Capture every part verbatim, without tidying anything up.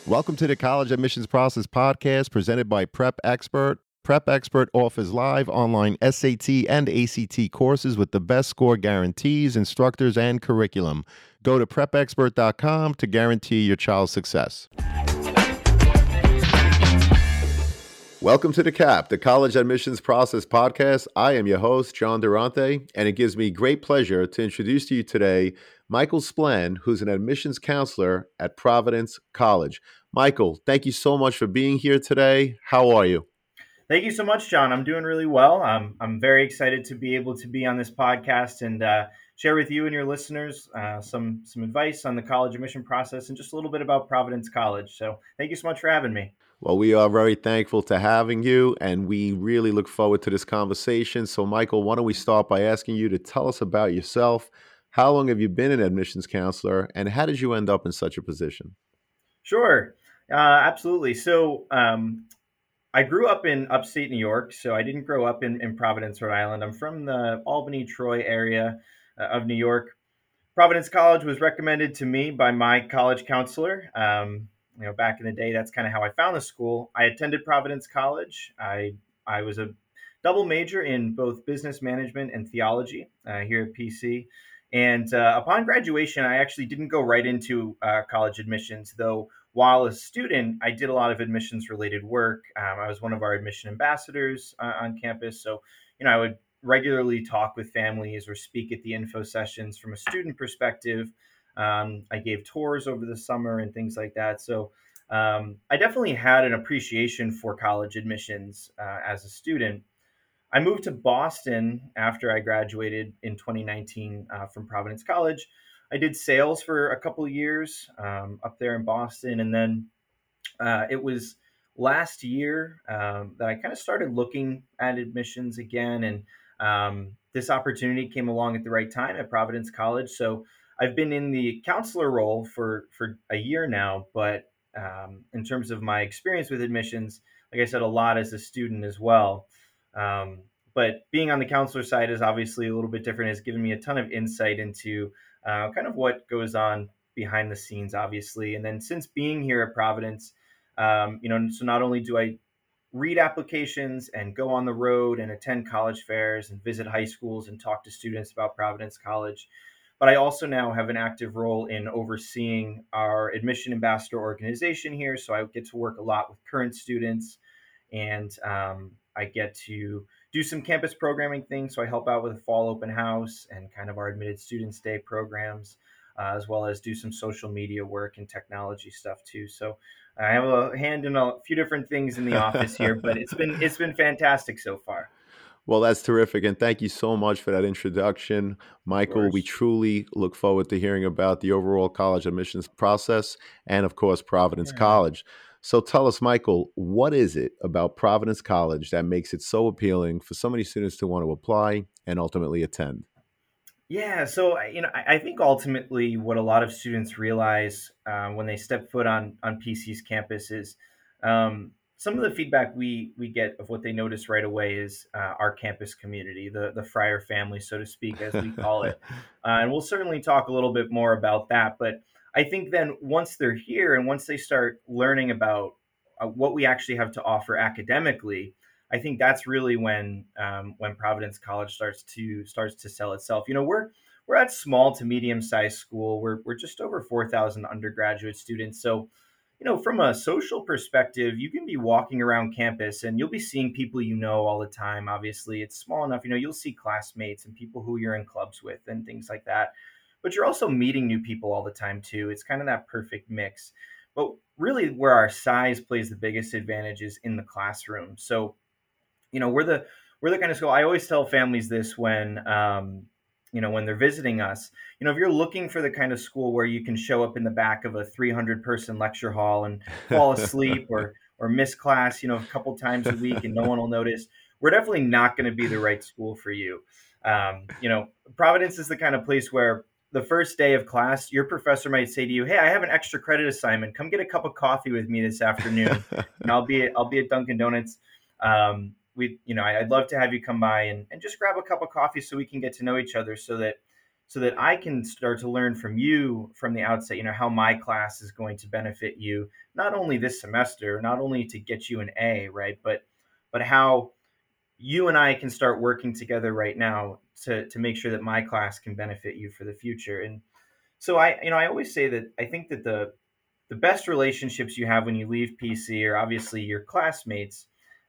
Welcome to the College Admissions Process Podcast presented by Prep Expert. Prep Expert offers live online S A T and A C T courses with the best score guarantees, instructors, and curriculum. Go to prep expert dot com to guarantee your child's success. Welcome to the C A P, the College Admissions Process Podcast. I am your host, John Durante, and it gives me great pleasure to introduce to you today Michael Splann, who's an admissions counselor at Providence College. Michael, thank you so much for being here today. How are you? Thank you so much, John. I'm doing really well. Um, I'm very excited to be able to be on this podcast and uh, share with you and your listeners uh, some some advice on the college admission process and just a little bit about Providence College. So thank you so much for having me. Well, we are very thankful to having you, and we really look forward to this conversation. So, Michael, why don't we start by asking you to tell us about yourself? How long have you been an admissions counselor, and how did you end up in such a position? Sure. Uh, absolutely. So um, I grew up in upstate New York, so I didn't grow up in, in Providence, Rhode Island. I'm from the Albany, Troy area uh, of New York. Providence College was recommended to me by my college counselor. Um, you know, back in the day, that's kind of how I found the school. I attended Providence College. I I was a double major in both business management and theology uh, here at P C. And uh, upon graduation, I actually didn't go right into uh, college admissions, though. While a student, I did a lot of admissions related work. Um, I was one of our admission ambassadors uh, on campus. So, you know, I would regularly talk with families or speak at the info sessions from a student perspective. Um, I gave tours over the summer and things like that. So um, I definitely had an appreciation for college admissions uh, as a student. I moved to Boston after I graduated in twenty nineteen uh, from Providence College. I did sales for a couple of years um, up there in Boston. And then uh, it was last year um, that I kind of started looking at admissions again. And um, this opportunity came along at the right time at Providence College. So I've been in the counselor role for, for a year now. But um, in terms of my experience with admissions, like I said, a lot as a student as well. Um, but being on the counselor side is obviously a little bit different. Has given me a ton of insight into uh, kind of what goes on behind the scenes, obviously. And then since being here at Providence, um, you know, so not only do I read applications and go on the road and attend college fairs and visit high schools and talk to students about Providence College, but I also now have an active role in overseeing our admission ambassador organization here. So I get to work a lot with current students, and um, I get to do some campus programming things. So I help out with a fall open house and kind of our admitted students day programs, uh, as well as do some social media work and technology stuff too. So I have a hand in a few different things in the office here, but it's been it's been fantastic so far. Well, that's terrific, and thank you so much for that introduction, Of Michael. We course. truly look forward to hearing about the overall college admissions process and, of course, Providence Yeah. College. So tell us, Michael, what is it about Providence College that makes it so appealing for so many students to want to apply and ultimately attend? Yeah, so I- you know, I I think ultimately what a lot of students realize uh, when they step foot on on P C's campus is um, some of the feedback we we get of what they notice right away is uh, our campus community, the the Friar family, so to speak, as we call it, uh, and we'll certainly talk a little bit more about that. But I think then once they're here and once they start learning about uh, what we actually have to offer academically, I think that's really when um, when Providence College starts to starts to sell itself. You know, we're we're at small to medium sized school. We're we're just over four thousand undergraduate students. So, you know, from a social perspective, you can be walking around campus and you'll be seeing people you know all the time. Obviously, it's small enough. You know, you'll see classmates and people who you're in clubs with and things like that. But you're also meeting new people all the time too. It's kind of that perfect mix. But really, where our size plays the biggest advantage is in the classroom. So you know, we're the we're the kind of school. I always tell families this when um, you know when they're visiting us. You know, if you're looking for the kind of school where you can show up in the back of a three hundred person lecture hall and fall asleep or or miss class, you know, a couple times a week and no one will notice, we're definitely not going to be the right school for you. Um, you know, Providence is the kind of place where the first day of class, your professor might say to you, "Hey, I have an extra credit assignment. Come get a cup of coffee with me this afternoon, and I'll be at, I'll be at Dunkin' Donuts." Um, we, you know, I'd love to have you come by and, and just grab a cup of coffee so we can get to know each other so that, so that I can start to learn from you from the outset, you know, how my class is going to benefit you, not only this semester, not only to get you an A, right, but but how you and I can start working together right now to to make sure that my class can benefit you for the future. And so I, you know, I always say that I think that the the best relationships you have when you leave P C are obviously your classmates,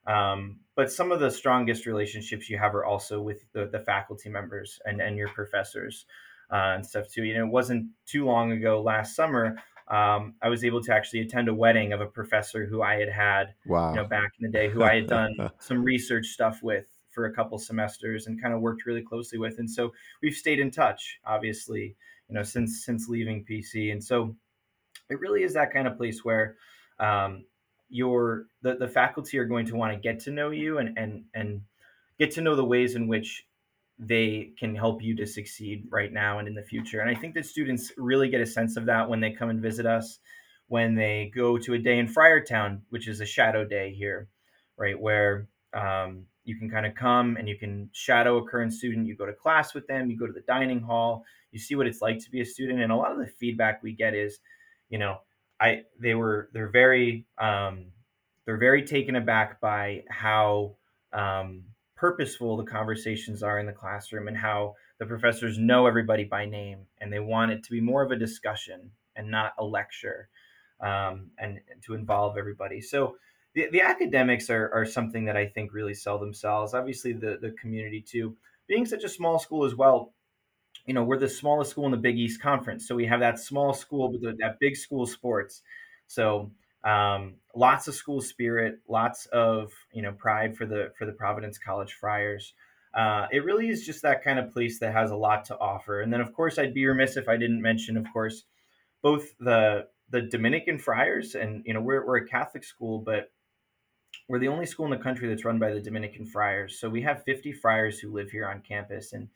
um, but some of the strongest relationships you have are also with the, the faculty members and, and your professors uh, and stuff too. You know, it wasn't too long ago last summer. Um, I was able to actually attend a wedding of a professor who I had had, you Wow. know, back in the day, who I had done some research stuff with for a couple semesters and kind of worked really closely with. And so we've stayed in touch, obviously, you know, since since leaving P C. And so it really is that kind of place where um, your the, the faculty are going to want to get to know you and and and get to know the ways in which they can help you to succeed right now and in the future. And I think that students really get a sense of that when they come and visit us, when they go to a day in Friartown, which is a shadow day here, right, where um, you can kind of come and you can shadow a current student. You go to class with them, you go to the dining hall, you see what it's like to be a student. And a lot of the feedback we get is, you know, I they were they're very um, they're very taken aback by how um, purposeful the conversations are in the classroom and how the professors know everybody by name and they want it to be more of a discussion and not a lecture, um, and, and to involve everybody. So the, the academics are, are something that I think really sell themselves. Obviously, the, the community too. Being such a small school as well, you know, we're the smallest school in the Big East Conference, so we have that small school, but that big school sports. So um, lots of school spirit, lots of you know pride for the for the Providence College Friars. Uh, it really is just that kind of place that has a lot to offer. And then, of course, I'd be remiss if I didn't mention, of course, both the the Dominican Friars, and you know, we're we're a Catholic school, but we're the only school in the country that's run by the Dominican Friars. So we have fifty friars who live here on campus, and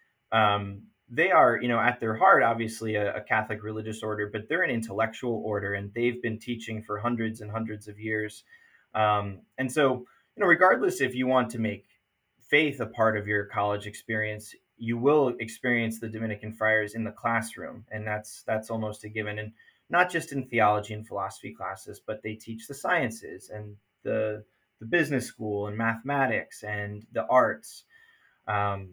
um, they are, you know, at their heart, obviously a, a Catholic religious order, but they're an intellectual order, and they've been teaching for hundreds and hundreds of years. Um, and so, you know, regardless if you want to make faith a part of your college experience, you will experience the Dominican friars in the classroom, and that's that's almost a given. And not just in theology and philosophy classes, but they teach the sciences and the the business school and mathematics and the arts. Um,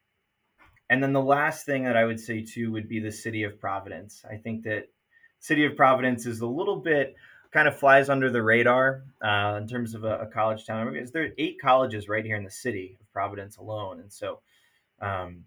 and then the last thing that I would say too would be the city of Providence. I think that city of Providence is a little bit kind of flies under the radar uh, in terms of a, a college town. Because there are eight colleges right here in the city of Providence alone, and so um,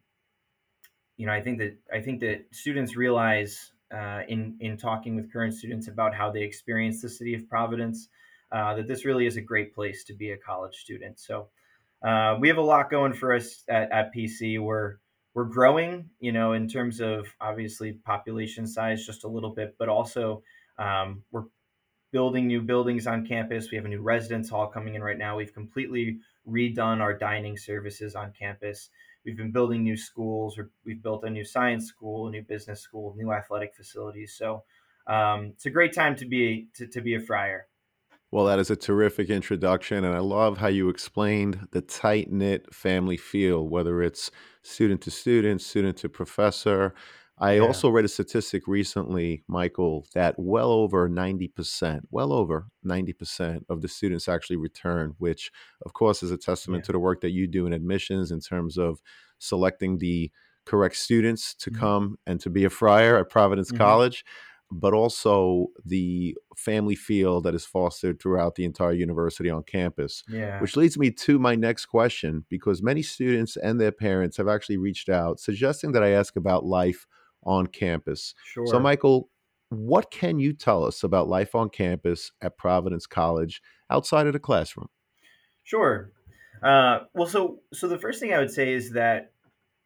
you know, I think that I think that students realize uh, in in talking with current students about how they experience the city of Providence, uh, that this really is a great place to be a college student. So uh, we have a lot going for us at, at P C. We're we're growing, you know, in terms of obviously population size just a little bit, but also um, we're building new buildings on campus. We have a new residence hall coming in right now. We've completely redone our dining services on campus. We've been building new schools. We've built a new science school, a new business school, new athletic facilities. So um, it's a great time to be to, to be a friar. Well, that is a terrific introduction, and I love how you explained the tight-knit family feel, whether it's student to student, student to professor. I Yeah, also read a statistic recently, Michael, that well over ninety percent, well over ninety percent of the students actually return, which of course is a testament yeah, to the work that you do in admissions in terms of selecting the correct students to hmm come and to be a friar at Providence hmm College, but also the family feel that is fostered throughout the entire university on campus. yeah, Which leads me to my next question, because many students and their parents have actually reached out suggesting that I ask about life on campus. So, sure. Michael, what can you tell us about life on campus at Providence College outside of the classroom? Sure. Uh, well, so so the first thing I would say is that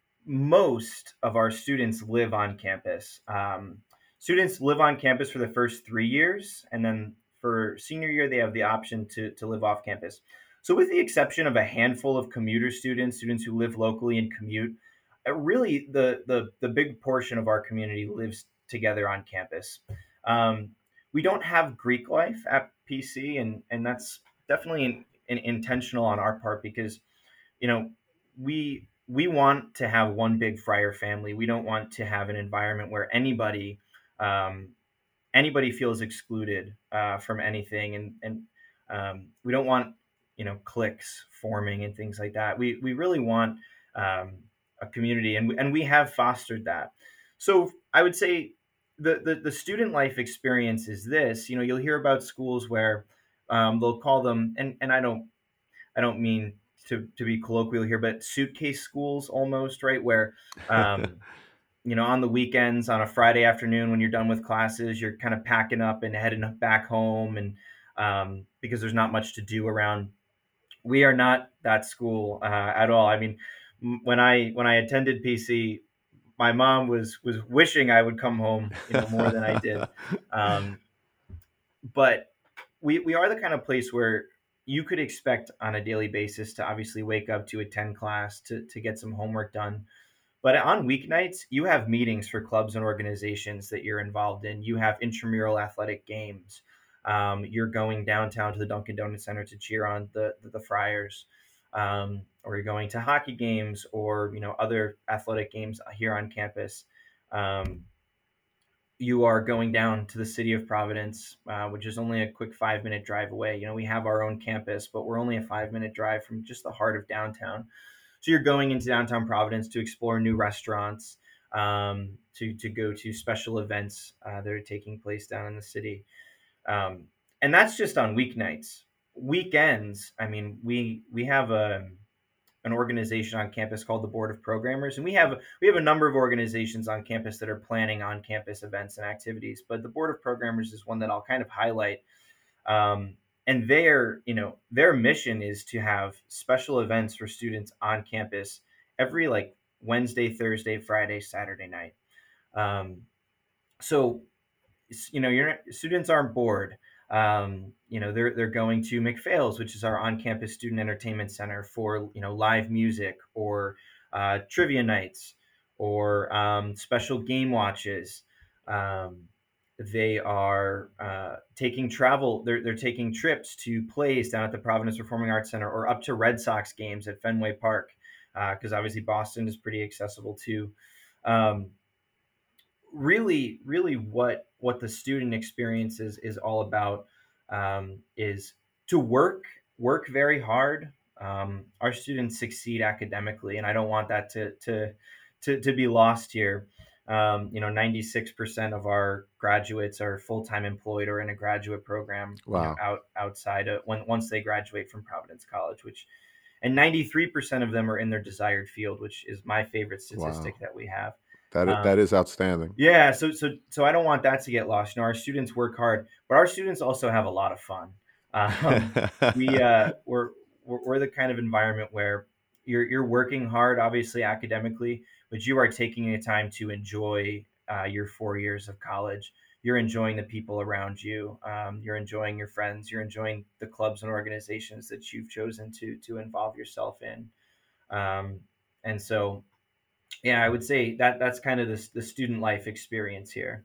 most of our students live on campus. Um, students live on campus for the first three years, and then for senior year, they have the option to, to live off campus. So, with the exception of a handful of commuter students, students who live locally and commute, uh, really the, the, the big portion of our community lives together on campus. Um, we don't have Greek life at P C, and, and that's definitely an, an intentional on our part because, you know, we we want to have one big Friar family. We don't want to have an environment where anybody um, anybody feels excluded uh, from anything, and and um, we don't want you know cliques forming and things like that. We we really want um, a community, and we, and we have fostered that. So I would say the, the the student life experience is this. You know, you'll hear about schools where um, they'll call them, and and I don't I don't mean to to be colloquial here, but suitcase schools almost, right? Where um, you know, on the weekends, on a Friday afternoon when you're done with classes, you're kind of packing up and heading back home, and um, because there's not much to do around. We are not that school uh, at all. I mean, when I when I attended P C, my mom was was wishing I would come home, you know, more than I did. Um, but we we are the kind of place where you could expect on a daily basis to obviously wake up to attend class, to to get some homework done, but on weeknights, you have meetings for clubs and organizations that you're involved in. You have intramural athletic games. Um, you're going downtown to the Dunkin' Donuts Center to cheer on the the, the Friars, um, or you're going to hockey games or you know other athletic games here on campus. Um, you are going down to the city of Providence, uh, which is only a quick five minute drive away. You know, we have our own campus, but we're only a five minute drive from just the heart of downtown. So you're going into downtown Providence to explore new restaurants, um, to to go to special events uh, that are taking place down in the city, um, and that's just on weeknights. Weekends, I mean, we we have a an organization on campus called the Board of Programmers, and we have we have a number of organizations on campus that are planning on campus events and activities. But the Board of Programmers is one that I'll kind of highlight, um, and their you know their mission is to have special events for students on campus every like Wednesday, Thursday, Friday, Saturday night. Um, so you know your students aren't bored. Um, you know they're they're going to McPhail's, which is our on-campus student entertainment center, for you know live music or uh, trivia nights or um, special game watches. Um, they are uh, taking travel. They're they're taking trips to plays down at the Providence Performing Arts Center or up to Red Sox games at Fenway Park, because uh, obviously Boston is pretty accessible too. Um, really really what what the student experience is is all about, um, is to work work very hard. Um, our students succeed academically, and I don't want that to to to, to be lost here. Um, you know, ninety-six percent of our graduates are full-time employed or in a graduate program, you know, Wow. out outside of when once they graduate from Providence College, which and ninety-three percent of them are in their desired field, which is my favorite Wow. statistic that we have. That is, that Um, is outstanding. yeah, so so so I don't want that to get lost. You know, our students work hard, but our students also have a lot of fun. Um, we uh, we're, we're we're the kind of environment where you're you're working hard, obviously academically, but you are taking the time to enjoy uh, your four years of college. You're enjoying the people around you. Um, you're enjoying your friends. You're enjoying the clubs and organizations that you've chosen to to involve yourself in. Um, and so yeah, I would say that that's kind of the the student life experience here.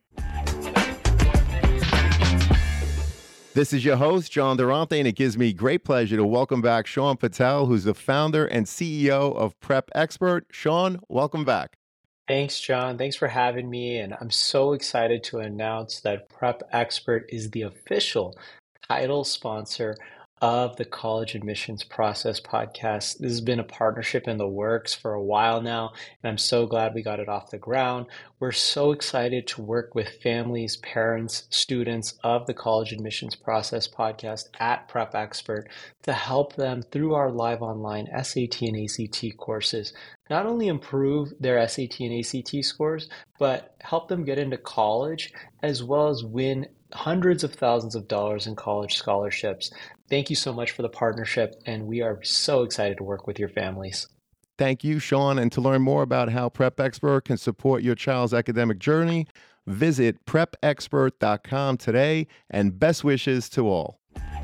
This is your host, John Durante, and it gives me great pleasure to welcome back Sean Patel, who's the founder and C E O of Prep Expert. Sean, welcome back. Thanks, John. Thanks for having me. And I'm so excited to announce that Prep Expert is the official title sponsor of the College Admissions Process podcast. This has been a partnership in the works for a while now, and I'm so glad we got it off the ground. We're so excited to work with families, parents, students of the College Admissions Process podcast at Prep Expert to help them through our live online S A T and A C T courses not only improve their S A T and A C T scores, but help them get into college as well as win hundreds of thousands of dollars in college scholarships. Thank you so much for the partnership, and we are so excited to work with your families. Thank you, Sean. And to learn more about how Prep Expert can support your child's academic journey, visit prep expert dot com today, and best wishes to all.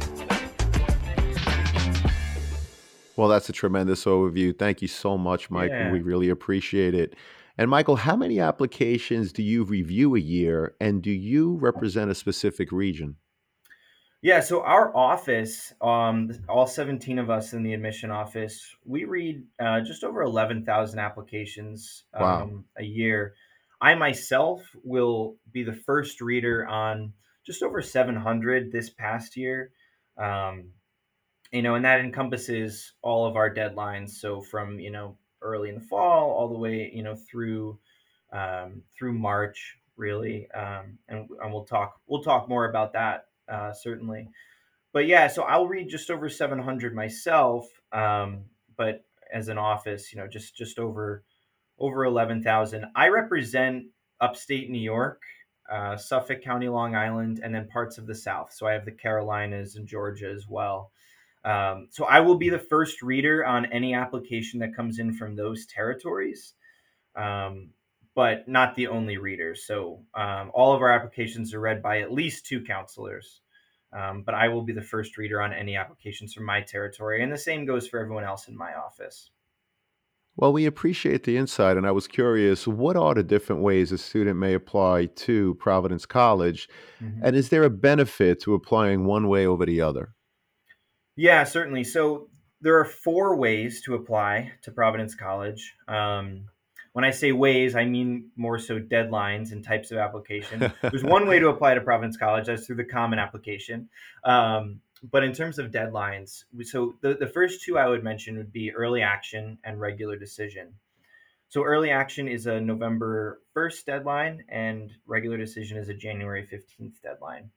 Well, that's a tremendous overview. Thank you so much, Michael. Yeah. We really appreciate it. And Michael, how many applications do you review a year, and do you represent a specific region? Yeah, so our office, um, all seventeen of us in the admission office, we read uh, just over eleven thousand applications Wow. um, a year. I myself will be the first reader on just over seven hundred this past year. Um, you know, and that encompasses all of our deadlines. So from, you know, early in the fall all the way, you know, through um, through March, really. Um, and, and we'll talk we'll talk more about that uh, certainly. But yeah, so I'll read just over seven hundred myself, um, but as an office, you know, just just over over eleven thousand. I represent upstate New York, uh, Suffolk County, Long Island, and then parts of the South. So I have the Carolinas and Georgia as well. Um, so I will be the first reader on any application that comes in from those territories, um, but not the only reader. So um, all of our applications are read by at least two counselors. Um, but I will be the first reader on any applications from my territory, and the same goes for everyone else in my office. Well, we appreciate the insight, and I was curious, what are the different ways a student may apply to Providence College? Mhm. And is there a benefit to applying one way over the other? Yeah, certainly. So there are four ways to apply to Providence College. Um, when I say ways, I mean more so deadlines and types of application. There's one way to apply to Providence College, that's through the common application. Um, but in terms of deadlines, so the, the first two I would mention would be early action and regular decision. So early action is a November first deadline, and regular decision is a January fifteenth deadline.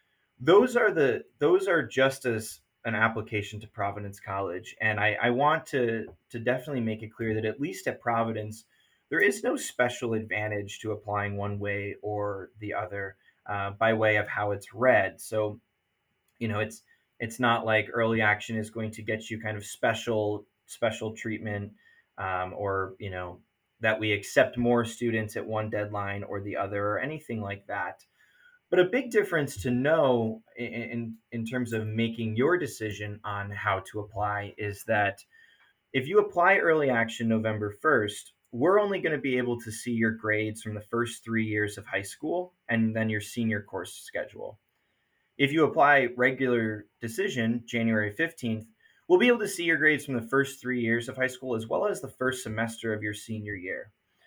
Those are the those are just as an application to Providence College, and I, I want to to definitely make it clear that at least at Providence, there is no special advantage to applying one way or the other uh, by way of how it's read. So you know, it's it's not like early action is going to get you kind of special special treatment, um, or you know that we accept more students at one deadline or the other or anything like that. But a big difference to know in, in in terms of making your decision on how to apply is that if you apply early action November first, we're only going to be able to see your grades from the first three years of high school and then your senior course schedule. If you apply regular decision January fifteenth, we'll be able to see your grades from the first three years of high school as well as the first semester of your senior year.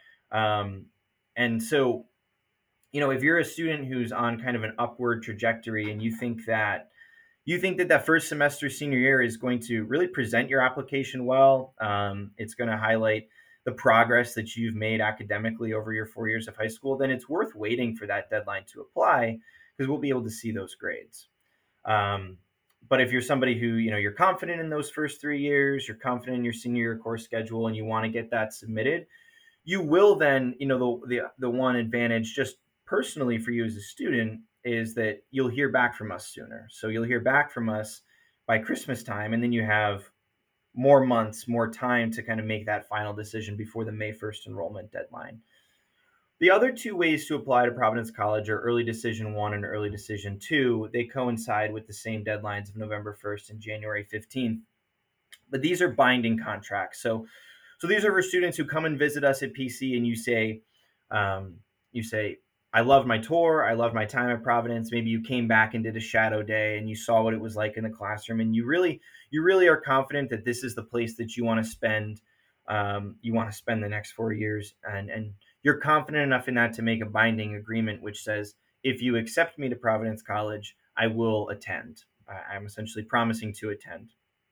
Um, and so you know, if you're a student who's on kind of an upward trajectory and you think that you think that that first semester senior year is going to really present your application well, um, it's going to highlight the progress that you've made academically over your four years of high school, then it's worth waiting for that deadline to apply because we'll be able to see those grades. Um, but if you're somebody who, you know, you're confident in those first three years, you're confident in your senior year course schedule, and you want to get that submitted, you will then, you know, the the the one advantage just personally for you as a student is that you'll hear back from us sooner. So you'll hear back from us by Christmas time, and then you have more months, more time to kind of make that final decision before the May first enrollment deadline. The other two ways to apply to Providence College are early decision one and early decision two. They coincide with the same deadlines of November first and January fifteenth, but these are binding contracts. So so these are for students who come and visit us at P C, and you say, um, you say, I loved my tour. I loved my time at Providence. Maybe you came back and did a shadow day and you saw what it was like in the classroom, and you really, you really are confident that this is the place that you want to spend. Um, you want to spend the next four years, and and you're confident enough in that to make a binding agreement, which says, if you accept me to Providence College, I will attend. I- I'm essentially promising to attend.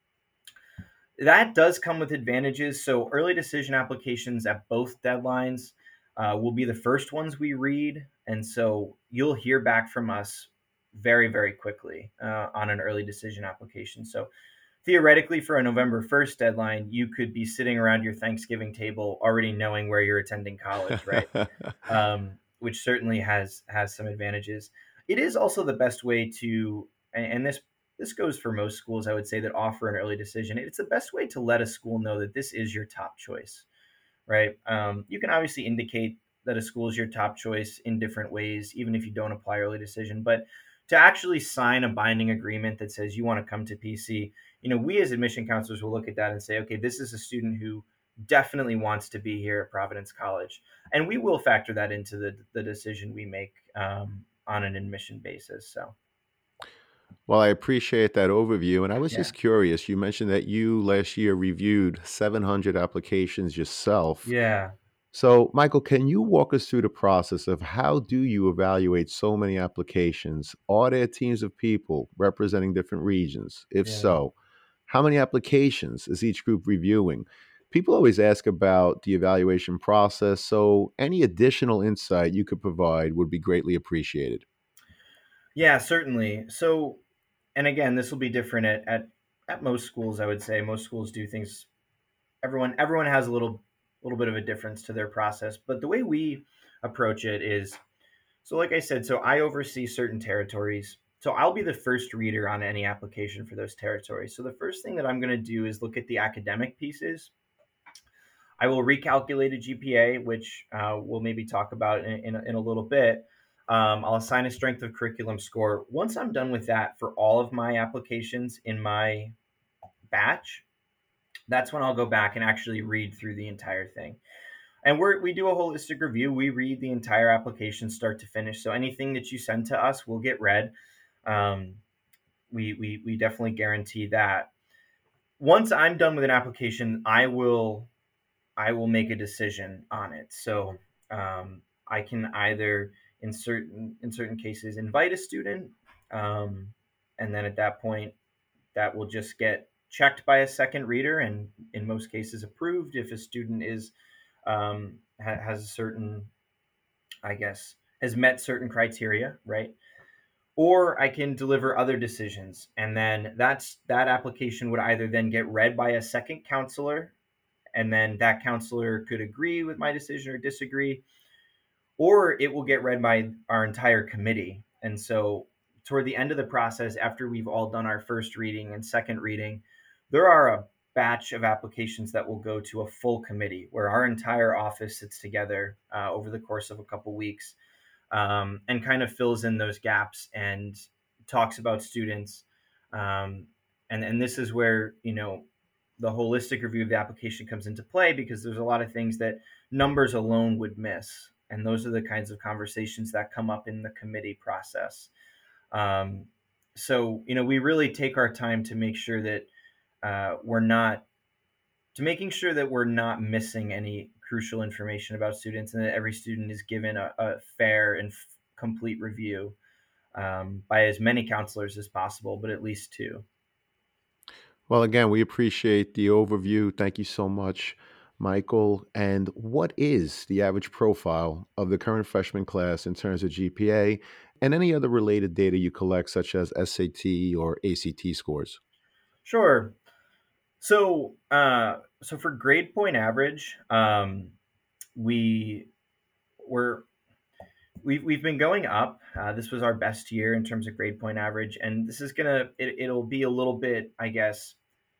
That does come with advantages. So early decision applications at both deadlines uh, will be the first ones we read, and so you'll hear back from us very, very quickly uh, on an early decision application. So theoretically, for a November first deadline, you could be sitting around your Thanksgiving table already knowing where you're attending college, right? Um, which certainly has has some advantages. It is also the best way to, and, and this this goes for most schools, I would say, that offer an early decision. It's the best way to let a school know that this is your top choice, right? Um, you can obviously indicate that a school is your top choice in different ways, even if you don't apply early decision. But to actually sign a binding agreement that says you want to come to P C, you know, we as admission counselors will look at that and say, okay, this is a student who definitely wants to be here at Providence College, and we will factor that into the the decision we make um, on an admission basis. So. Well, I appreciate that overview. And I was Yeah. just curious, you mentioned that you last year reviewed seven hundred applications yourself. Yeah. So, Michael, can you walk us through the process of how do you evaluate so many applications? Are there teams of people representing different regions? If Yeah. so, how many applications is each group reviewing? People always ask about the evaluation process, so any additional insight you could provide would be greatly appreciated. Yeah, certainly. So, and again, this will be different at, at at most schools, I would say. Most schools do things, everyone everyone has a little little bit of a difference to their process, but the way we approach it is, so like I said, so I oversee certain territories. So I'll be the first reader on any application for those territories. So the first thing that I'm going to do is look at the academic pieces. I will recalculate a G P A, which uh, we'll maybe talk about in, in, a, in a little bit. Um, I'll assign a strength of curriculum score. Once I'm done with that for all of my applications in my batch, that's when I'll go back and actually read through the entire thing. And we're, we do a holistic review. We read the entire application start to finish. So anything that you send to us will get read. Um, we, we, we definitely guarantee that. Once I'm done with an application, I will I will make a decision on it. So um, I can either in certain in certain cases invite a student, um, and then at that point that will just get checked by a second reader, and in most cases approved if a student is um, ha- has a certain, I guess, has met certain criteria, right? Or I can deliver other decisions, and then that's that application would either then get read by a second counselor, and then that counselor could agree with my decision or disagree, or it will get read by our entire committee. And so, toward the end of the process, after we've all done our first reading and second reading, there are a batch of applications that will go to a full committee where our entire office sits together uh, over the course of a couple weeks, um, and kind of fills in those gaps and talks about students. Um, and and this is where, you know, the holistic review of the application comes into play, because there's a lot of things that numbers alone would miss, and those are the kinds of conversations that come up in the committee process. Um, so you know, we really take our time to make sure that uh, we're not to making sure that we're not missing any crucial information about students, and that every student is given a, a fair and f- complete review um, by as many counselors as possible, but at least two. Well, again, we appreciate the overview. Thank you so much, Michael. And what is the average profile of the current freshman class in terms of G P A and any other related data you collect, such as S A T or A C T scores? Sure. So, uh, so for grade point average, um, we were we've we've been going up. Uh, this was our best year in terms of grade point average, and this is gonna it, it'll be a little bit, I guess,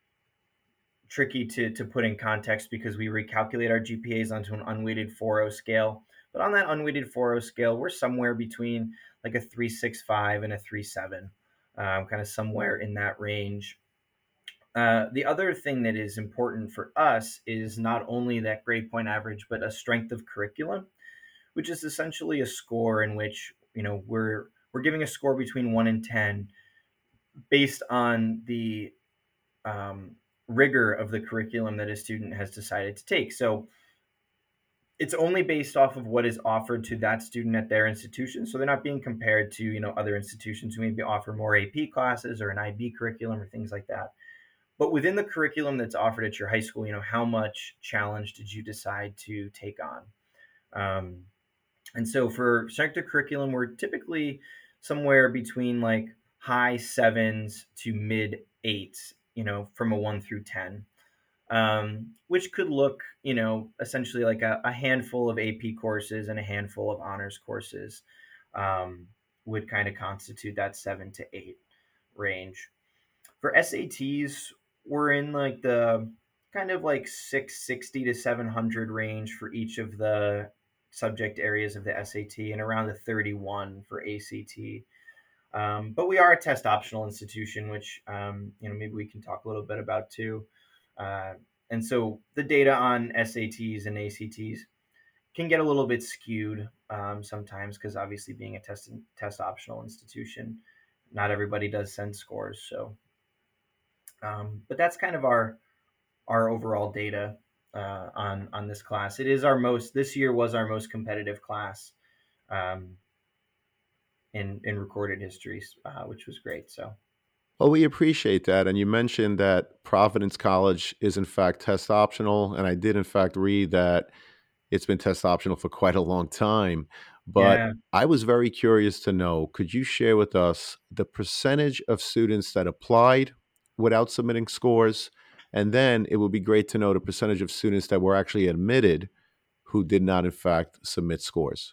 tricky to to put in context, because we recalculate our G P As onto an unweighted four point oh scale. But on that unweighted four point oh scale, we're somewhere between like a three point six five and a three point seven, um, kind of somewhere in that range. Uh, the other thing that is important for us is not only that grade point average, but a strength of curriculum, which is essentially a score in which, you know, we're we're giving a score between one and ten based on the um, rigor of the curriculum that a student has decided to take. So it's only based off of what is offered to that student at their institution. So they're not being compared to, you know, other institutions who maybe offer more A P classes or an I B curriculum or things like that. But within the curriculum that's offered at your high school, you know, how much challenge did you decide to take on? Um, and so for strength of curriculum, we're typically somewhere between like high sevens to mid eights, you know, from a one through ten, um, which could look, you know, essentially like a, a handful of A P courses and a handful of honors courses, um, would kind of constitute that seven to eight range. For S A Ts, we're in like the kind of like six sixty to seven hundred range for each of the subject areas of the S A T, and around the thirty-one for A C T. Um, but we are a test optional institution, which, um, you know, maybe we can talk a little bit about too. Uh, and so the data on S A Ts and A C Ts can get a little bit skewed um, sometimes, because obviously being a test test optional institution, not everybody does send scores. So, um, but that's kind of our our overall data uh, on on this class. It is our most this year was our most competitive class um, in in recorded histories, uh, which was great. So Well, we appreciate that. And you mentioned that Providence College is, in fact, test optional. And I did, in fact, read that it's been test optional for quite a long time. But yeah, I was very curious to know, could you share with us the percentage of students that applied without submitting scores? And then it would be great to know the percentage of students that were actually admitted who did not, in fact, submit scores.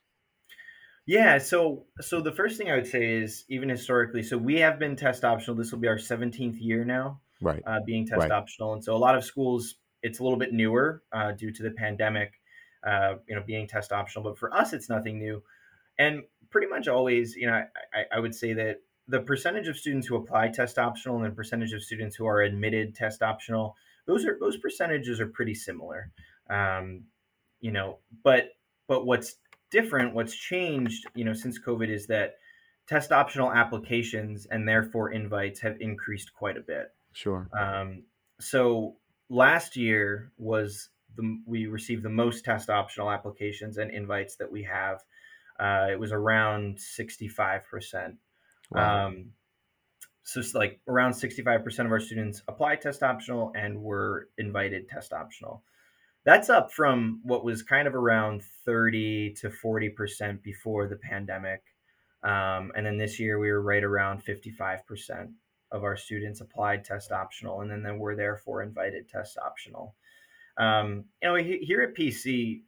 yeah. So so the first thing I would say is even historically, so we have been test optional. This will be our seventeenth year now, Right. uh, being test Right. optional, and so a lot of schools it's a little bit newer uh, due to the pandemic, uh, you know, being test optional. But for us, it's nothing new. And pretty much always, you know, I, I, I would say that the percentage of students who apply test optional and the percentage of students who are admitted test optional, those are those percentages are pretty similar. Um, you know, but but what's different, what's changed, you know, since COVID is that test optional applications and therefore invites have increased quite a bit. Sure. Um, so last year was the we received the most test optional applications and invites that we have. Uh, it was around sixty-five percent. Wow. Um, so it's like around sixty-five percent of our students apply test optional and were invited test optional. That's up from what was kind of around thirty to forty percent before the pandemic. Um, and then this year we were right around fifty-five percent of our students applied test optional and then, then were therefore invited test optional. Um, you know, here at P C,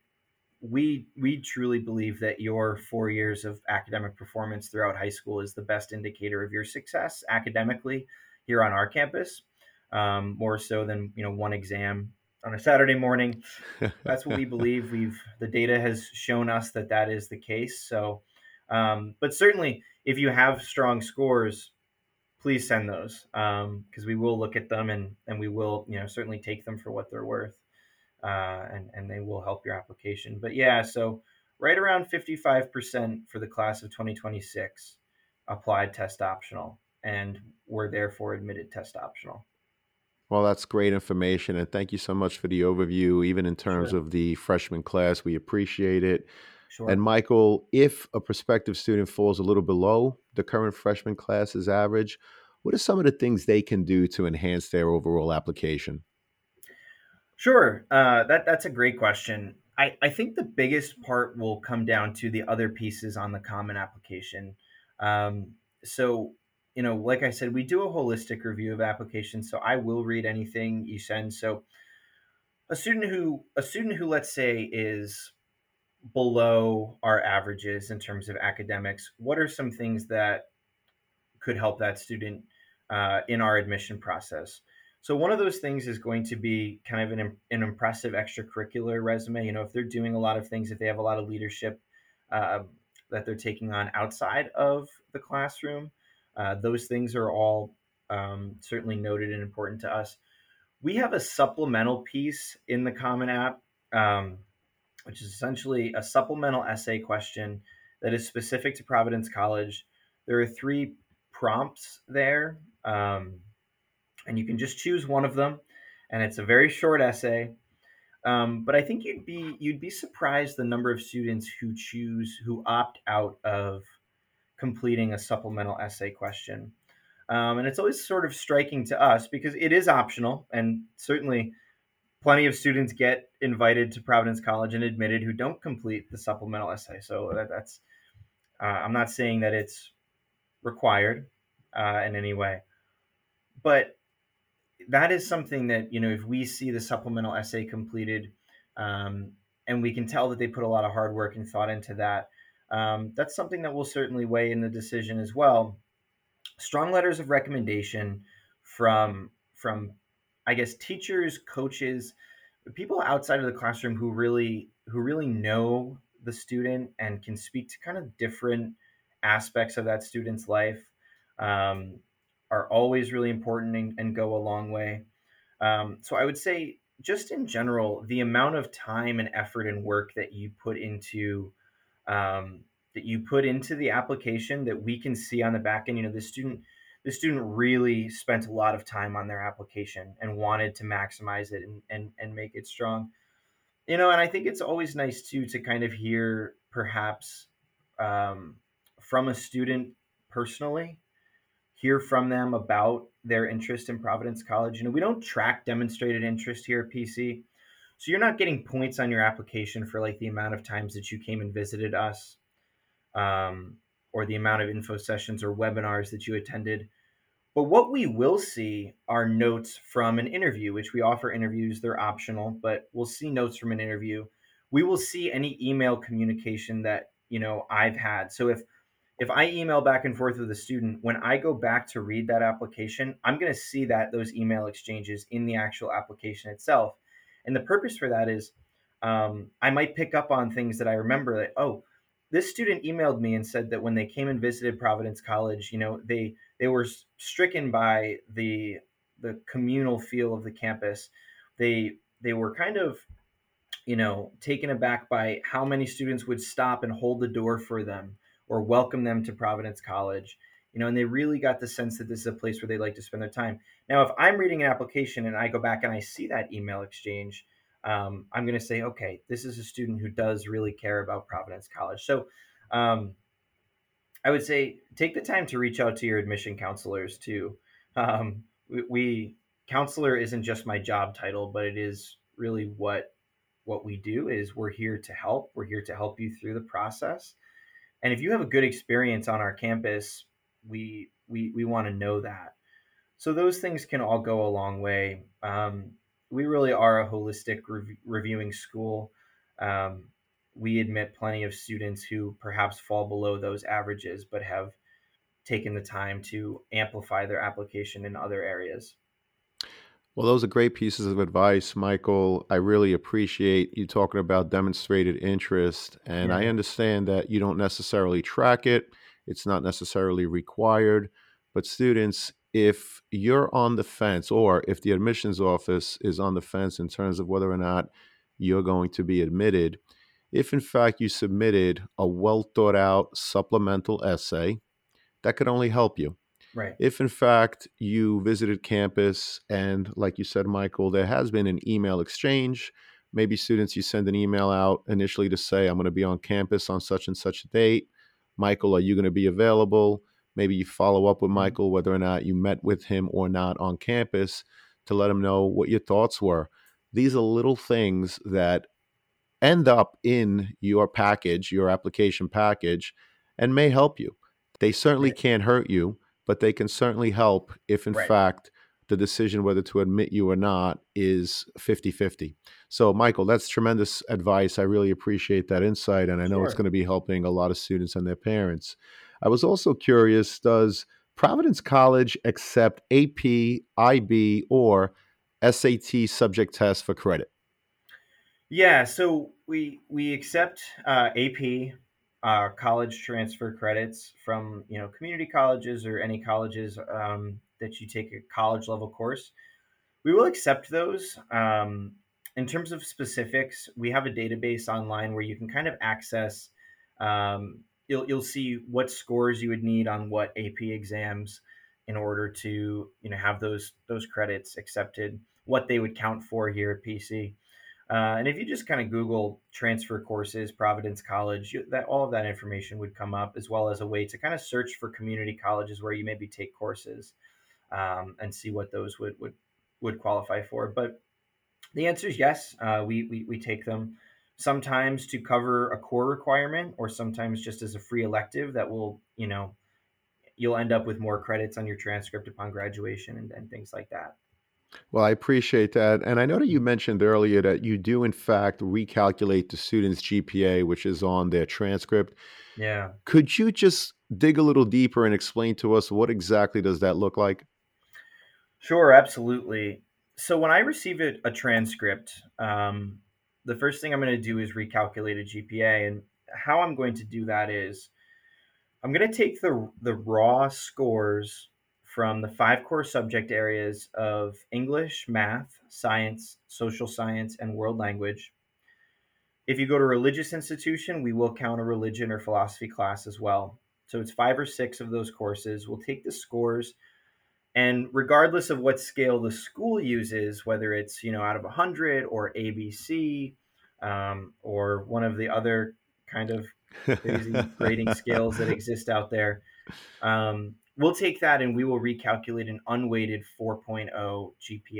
we we truly believe that your four years of academic performance throughout high school is the best indicator of your success academically here on our campus, um, more so than you know one exam on a Saturday morning. That's what we believe. We've the data has shown us that that is the case. So, um, but certainly, if you have strong scores, please send those because um, we will look at them and and we will you know certainly take them for what they're worth uh, and and they will help your application. But yeah, so right around fifty-five percent for the class of twenty twenty-six applied test optional and were therefore admitted test optional. Well, that's great information. And thank you so much for the overview, even in terms Sure, of the freshman class. We appreciate it. And sure. Michael, if a prospective student falls a little below the current freshman class's average, what are some of the things they can do to enhance their overall application? Sure. Uh, that that's a great question. I, I think the biggest part will come down to the other pieces on the common application. Um, so, you know, like I said, we do a holistic review of applications. So I will read anything you send. So a student who a student who let's say is below our averages in terms of academics, what are some things that could help that student uh, in our admission process? So one of those things is going to be kind of an, an impressive extracurricular resume. You know, if they're doing a lot of things, if they have a lot of leadership uh, that they're taking on outside of the classroom, uh, those things are all um, certainly noted and important to us. We have a supplemental piece in the Common App. Um, which is essentially a supplemental essay question that is specific to Providence College. There are three prompts there, um, and you can just choose one of them, and it's a very short essay. Um, but I think you'd be you'd be surprised the number of students who choose who opt out of completing a supplemental essay question. Um, and it's always sort of striking to us because it is optional, and certainly plenty of students get invited to Providence College and admitted who don't complete the supplemental essay. So that, that's uh, I'm not saying that it's required uh, in any way, but that is something that you know if we see the supplemental essay completed, um, and we can tell that they put a lot of hard work and thought into that. Um, that's something that will certainly weigh in the decision as well. Strong letters of recommendation from from I guess teachers, coaches, people outside of the classroom who really who really know the student and can speak to kind of different aspects of that student's life um, are always really important and, and go a long way. Um, so I would say just in general, the amount of time and effort and work that you put into um, that you put into the application that we can see on the back end. You know, the student the student really spent a lot of time on their application and wanted to maximize it and and, and make it strong. You know, and I think it's always nice too to kind of hear perhaps um, from a student personally, hear from them about their interest in Providence College. You know, we don't track demonstrated interest here at P C. So you're not getting points on your application for like the amount of times that you came and visited us, um, or the amount of info sessions or webinars that you attended. But what we will see are notes from an interview, which we offer interviews. They're optional, but we'll see notes from an interview. We will see any email communication that, you know, I've had. So if if I email back and forth with a student, when I go back to read that application, I'm going to see that those email exchanges in the actual application itself. And the purpose for that is um, I might pick up on things that I remember that, oh, this student emailed me and said that when they came and visited Providence College, you know, they they were stricken by the the communal feel of the campus. They they were kind of, you know, taken aback by how many students would stop and hold the door for them or welcome them to Providence College. You know, and they really got the sense that this is a place where they like to spend their time. Now, if I'm reading an application and I go back and I see that email exchange, um, I'm going to say, okay, this is a student who does really care about Providence College. So um, I would say take the time to reach out to your admission counselors too. Um, we, we counselor isn't just my job title, but it is really what what we do is we're here to help. We're here to help you through the process. And if you have a good experience on our campus, we we we want to know that. So those things can all go a long way. Um, we really are a holistic rev- reviewing school. Um, we admit plenty of students who perhaps fall below those averages, but have taken the time to amplify their application in other areas. Well, those are great pieces of advice, Michael. I really appreciate you talking about demonstrated interest. And I Yeah, understand that you don't necessarily track it, it's not necessarily required. But, students, if you're on the fence, or if the admissions office is on the fence in terms of whether or not you're going to be admitted, if in fact you submitted a well thought out supplemental essay, that could only help you. right. If in fact you visited campus and, like you said, Michael, there has been an email exchange, maybe students, you send an email out initially to say, I'm going to be on campus on such and such a date. Michael, are you going to be available? Maybe you follow up with Mhm. Michael, whether or not you met with him or not on campus, to let him know what your thoughts were. These are little things that end up in your package, your application package, and may help you. They certainly Right. can't hurt you, but they can certainly help if, in Right. fact, the decision whether to admit you or not is fifty-fifty. So, Michael, that's tremendous advice. I really appreciate that insight, and I know it's Sure. going to be helping a lot of students and their parents. I was also curious, does Providence College accept A P, I B, or S A T subject tests for credit? Yeah, so we we accept uh, A P, uh, college transfer credits from, you know, community colleges or any colleges um, that you take a college level course. We will accept those. Um, in terms of specifics, we have a database online where you can kind of access. Um, you'll you'll see what scores you would need on what A P exams in order to, you know, have those those credits accepted. What they would count for here at P C. Uh, and if you just kind of Google transfer courses, Providence College, you, that all of that information would come up, as well as a way to kind of search for community colleges where you maybe take courses, um, and see what those would would would qualify for. But the answer is yes. Uh, we, we we take them sometimes to cover a core requirement, or sometimes just as a free elective that will, you know, you'll end up with more credits on your transcript upon graduation, and, and things like that. Well, I appreciate that. And I know that you mentioned earlier that you do, in fact, recalculate the student's G P A, which is on their transcript. Yeah. Could you just dig a little deeper and explain to us what exactly does that look like? Sure, absolutely. So when I receive a, a transcript, um, the first thing I'm going to do is recalculate a G P A, and how I'm going to do that is I'm going to take the the raw scores from the five core subject areas of English, math, science, social science, and world language. If you go to a religious institution, we will count a religion or philosophy class as well. So it's five or six of those courses. We'll take the scores, and regardless of what scale the school uses, whether it's, you know, out of one hundred or A B C, um, or one of the other kind of crazy grading scales that exist out there, um, we'll take that and we will recalculate an unweighted 4.0 G P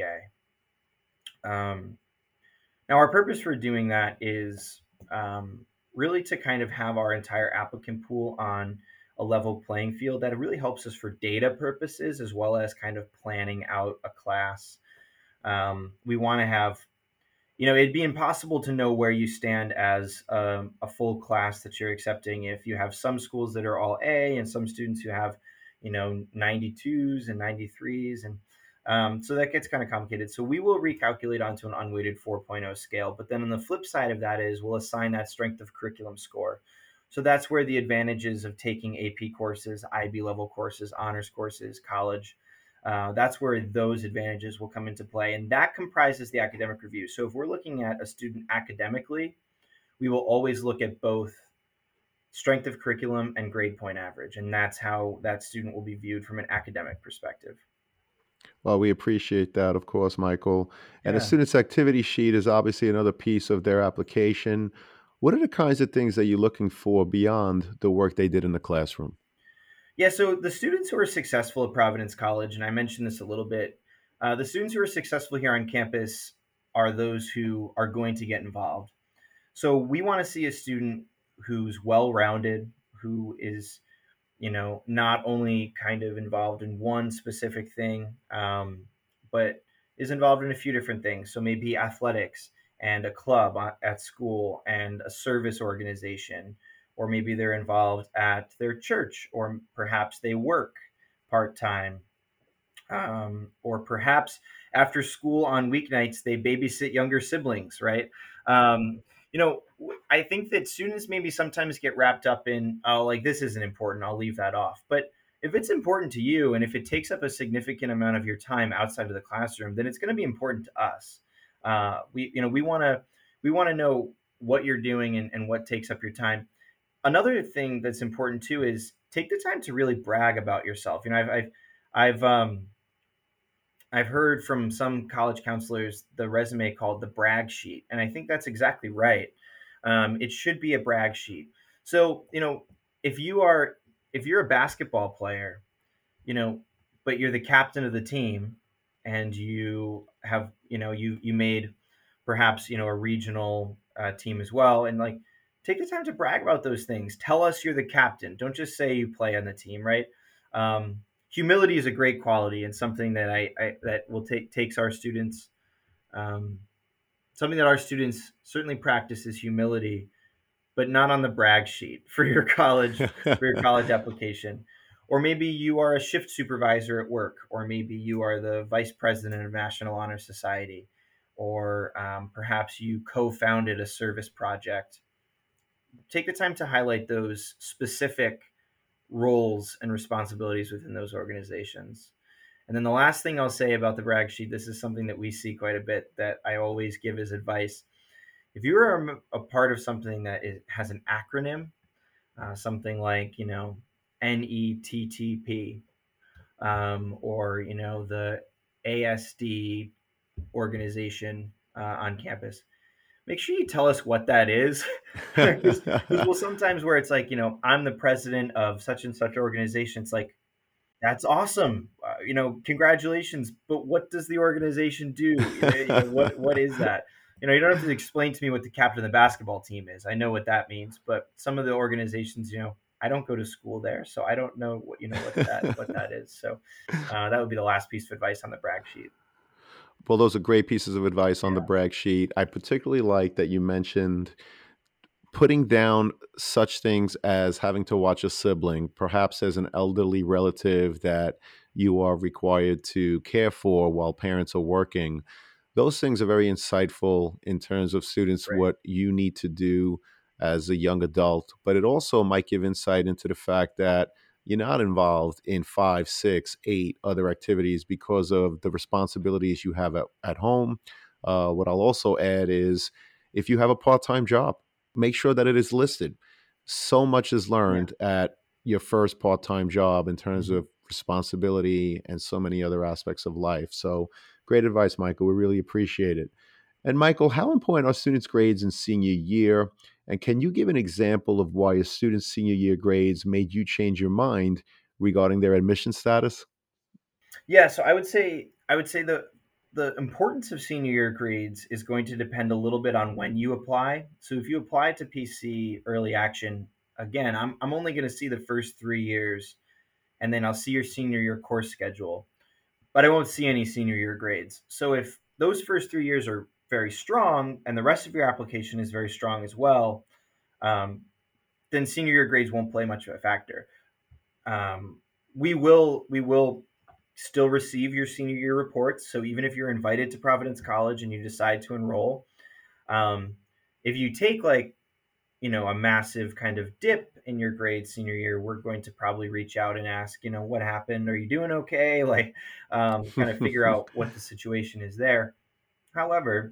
A. Um, now, our purpose for doing that is um, really to kind of have our entire applicant pool on a level playing field. That really helps us for data purposes as well as kind of planning out a class. Um, we want to have, you know, it'd be impossible to know where you stand as um, a full class that you're accepting if you have some schools that are all A and some students who have, you know, ninety-twos and ninety-threes. And um, so that gets kind of complicated. So we will recalculate onto an unweighted 4.0 scale. But then on the flip side of that is we'll assign that strength of curriculum score. So that's where the advantages of taking A P courses, I B level courses, honors courses, college, uh, that's where those advantages will come into play. And that comprises the academic review. So if we're looking at a student academically, we will always look at both strength of curriculum and grade point average. And that's how that student will be viewed from an academic perspective. Well, we appreciate that, of course, Michael. And a Yeah. student's activity sheet is obviously another piece of their application. What are the kinds of things that you're looking for beyond the work they did in the classroom? Yeah, so the students who are successful at Providence College, and I mentioned this a little bit, uh, the students who are successful here on campus are those who are going to get involved. So we want to see a student who's well-rounded, who is, you know, not only kind of involved in one specific thing, um, but is involved in a few different things. So maybe athletics and a club at school and a service organization, or maybe they're involved at their church, or perhaps they work part time, um, or perhaps after school on weeknights they babysit younger siblings, right? Um, you know, I think that students maybe sometimes get wrapped up in, oh, like this isn't important, I'll leave that off. But if it's important to you and if it takes up a significant amount of your time outside of the classroom, then it's going to be important to us. Uh, we, you know, we want to we want to know what you're doing and, and what takes up your time. Another thing that's important too is take the time to really brag about yourself. You know, I've I've I've um, I've heard from some college counselors the resume called the brag sheet, and I think that's exactly right. Um, it should be a brag sheet. So, you know, if you are if you're a basketball player, you know, but you're the captain of the team, and you have, you know, you you made perhaps, you know, a regional uh, team as well, and like take the time to brag about those things. Tell us you're the captain. Don't just say you play on the team, right? Um, humility is a great quality and something that I, I that will take takes our students. Um, something that our students certainly practice is humility, but not on the brag sheet for your college for your college application. Or maybe you are a shift supervisor at work, or maybe you are the vice president of National Honor Society, or um, perhaps you co-founded a service project. Take the time to highlight those specific roles and responsibilities within those organizations. And then the last thing I'll say about the brag sheet, this is something that we see quite a bit that I always give as advice. If you are a, a part of something that is, has an acronym, uh, something like, you know, N E T T P, um, or, you know, the A S D organization uh, on campus, make sure you tell us what that is. Because we'll sometimes where it's like, you know, I'm the president of such and such organization. It's like, that's awesome. Uh, you know, congratulations. But what does the organization do? You know, what what is that? You know, you don't have to explain to me what the captain of the basketball team is. I know what that means, but some of the organizations, you know, I don't go to school there, so I don't know what you know what that what that is. So uh, that would be the last piece of advice on the brag sheet. Well, those are great pieces of advice on the Yeah, brag sheet. I particularly like that you mentioned putting down such things as having to watch a sibling, perhaps as an elderly relative that you are required to care for while parents are working. Those things are very insightful in terms of students, right, what you need to do as a young adult, but it also might give insight into the fact that you're not involved in five, six, eight other activities because of the responsibilities you have at, at home. Uh, what I'll also add is if you have a part-time job, make sure that it is listed. So much is Yeah. learned at your first part-time job in terms Mhm. of responsibility and so many other aspects of life. So great advice, Michael. We really appreciate it. And Michael, how important are students' grades in senior year? And can you give an example of why a student's senior year grades made you change your mind regarding their admission status? Yeah, so I would say I would say the the importance of senior year grades is going to depend a little bit on when you apply. So if you apply to P C early action, again, I'm I'm only going to see the first three years, and then I'll see your senior year course schedule, but I won't see any senior year grades. So if those first three years are very strong and the rest of your application is very strong as well, um, then senior year grades won't play much of a factor. Um, we will we will still receive your senior year reports. So even if you're invited to Providence College and you decide to enroll, um, if you take like you know a massive kind of dip in your grades senior year, we're going to probably reach out and ask, you know, what happened? Are you doing okay? Like, um, kind of figure out what the situation is there. However,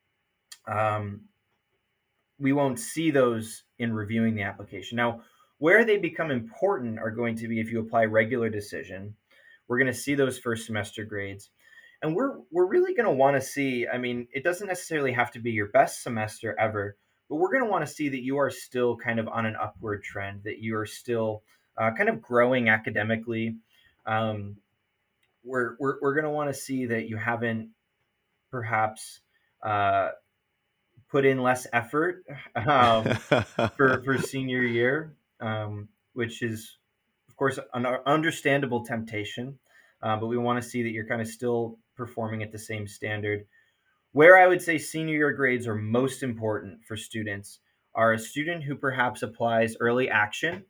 um, we won't see those in reviewing the application. Now, where they become important are going to be if you apply regular decision. We're going to see those first semester grades. And we're we're really going to want to see, I mean, it doesn't necessarily have to be your best semester ever, but we're going to want to see that you are still kind of on an upward trend, that you are still uh, kind of growing academically. Um, we're we're, we're going to want to see that you haven't perhaps uh, put in less effort um, for for senior year, um, which is of course an understandable temptation. Uh, but we want to see that you're kind of still performing at the same standard. Where I would say senior year grades are most important for students are a student who perhaps applies early action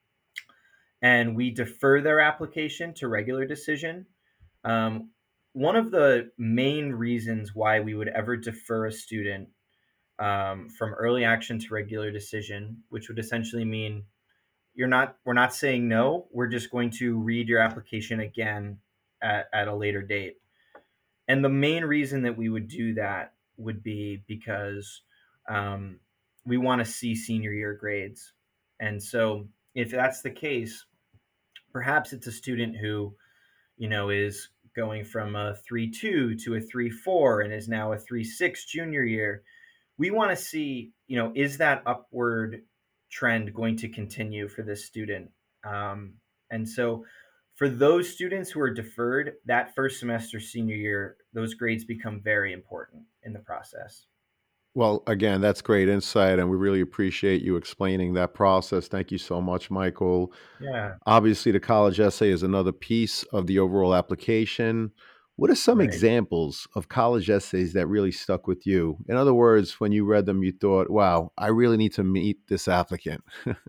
and we defer their application to regular decision. Um, One of the main reasons why we would ever defer a student um, from early action to regular decision, which would essentially mean you're not we're not saying no, we're just going to read your application again at, at a later date. And the main reason that we would do that would be because um, we want to see senior year grades. And so if that's the case, perhaps it's a student who you know is going from a three two to a three four and is now a three six junior year. We want to see, you know, is that upward trend going to continue for this student? Um, and so for those students who are deferred, that first semester senior year, those grades become very important in the process. Well, again, that's great insight, and we really appreciate you explaining that process. Thank you so much, Michael. Yeah, Obviously, the college essay is another piece of the overall application. What are some right. examples of college essays that really stuck with you? In other words, when you read them, you thought, wow, I really need to meet this applicant.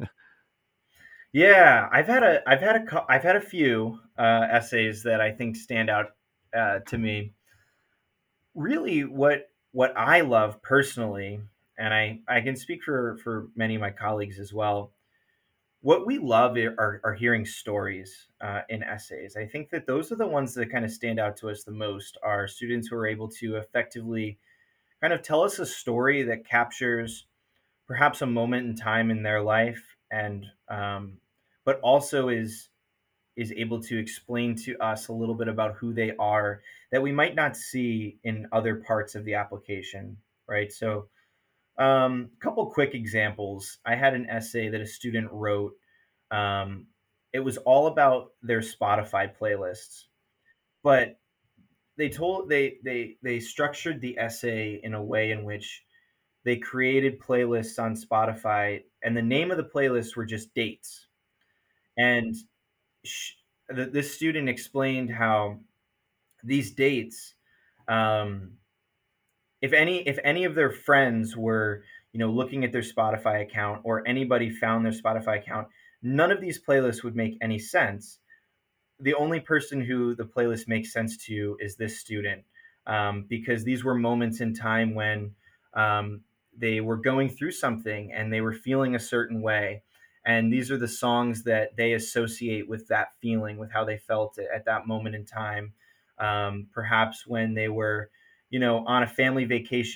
Yeah, I've had a I've had a cou- I've had a few uh, essays that I think stand out uh, to me. Really, what what I love personally, and I I can speak for for many of my colleagues as well. What we love are, are, are hearing stories uh, in essays. I think that those are the ones that kind of stand out to us the most. Are students who are able to effectively kind of tell us a story that captures perhaps a moment in time in their life, and um, but also is is able to explain to us a little bit about who they are that we might not see in other parts of the application, right? So um, a couple quick examples. I had an essay that a student wrote. Um, it was all about their Spotify playlists, but they told they they they structured the essay in a way in which they created playlists on Spotify, and the name of the playlists were just dates. And sh- the, this student explained how these dates, um, if any if any of their friends were you know looking at their Spotify account or anybody found their Spotify account, none of these playlists would make any sense. The only person who the playlist makes sense to is this student, um, because these were moments in time when um, they were going through something and they were feeling a certain way, and these are the songs that they associate with that feeling, with how they felt at that moment in time. Um, perhaps when they were you know on a family vacation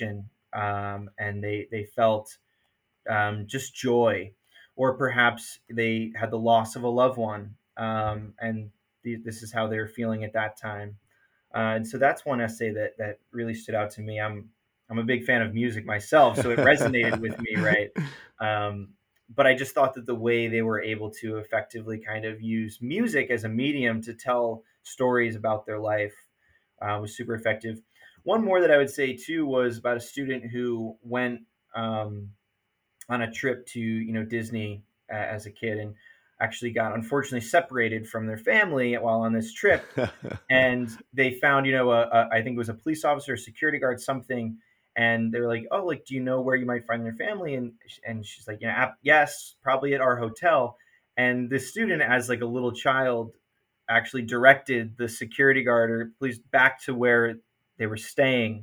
um, and they they felt um, just joy, or perhaps they had the loss of a loved one, um, and th- this is how they were feeling at that time. Uh, and so that's one essay that that really stood out to me. I'm I'm a big fan of music myself, so it resonated with me, right? Um, but I just thought that the way they were able to effectively kind of use music as a medium to tell stories about their life uh, was super effective. One more that I would say too was about a student who went um, on a trip to you know Disney uh, as a kid, and actually got unfortunately separated from their family while on this trip. And they found you know a, a, I think it was a police officer, a security guard, something. And they were like, oh, like, do you know where you might find your family? And and she's like, yeah, yes, probably at our hotel. And the student, as like a little child, actually directed the security guard or police back to where they were staying.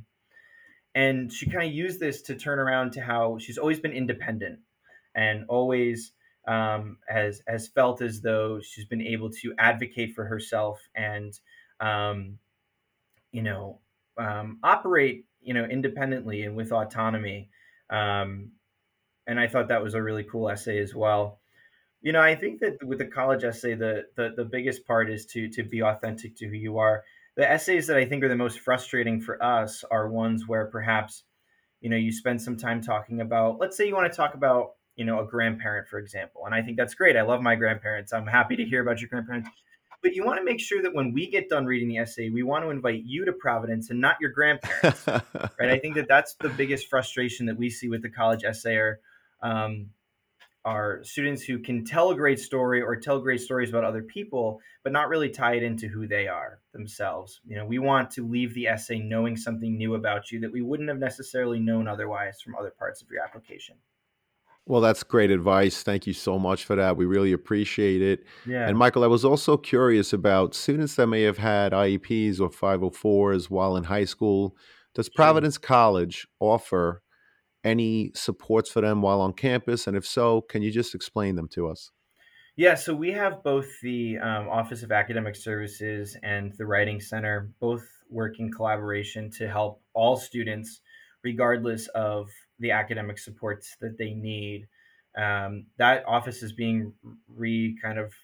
And she kind of used this to turn around to how she's always been independent, and always um, has has felt as though she's been able to advocate for herself, and um, you know um, operate you know independently and with autonomy. Um, and I thought that was a really cool essay as well. You know, I think that with the college essay, the the, the biggest part is to to be authentic to who you are. The essays that I think are the most frustrating for us are ones where perhaps you know you spend some time talking about, let's say you want to talk about you know a grandparent, for example. And I think that's great. I love my grandparents. I'm happy to hear about your grandparents. But you want to make sure that when we get done reading the essay, we want to invite you to Providence and not your grandparents, right? I think that that's the biggest frustration that we see with the college essayer. um, are students who can tell a great story or tell great stories about other people, but not really tie it into who they are themselves. You know, we want to leave the essay knowing something new about you that we wouldn't have necessarily known otherwise from other parts of your application. Well, that's great advice. Thank you so much for that. We really appreciate it. And Yeah, Michael, I was also curious about students that may have had I E Ps or five oh fours while in high school. Does sure. Providence College offer any supports for them while on campus? And if so, can you just explain them to us? Yeah, so we have both the um, Office of Academic Services and the Writing Center, both work in collaboration to help all students, regardless of the academic supports that they need. Um, that office is being re kind of,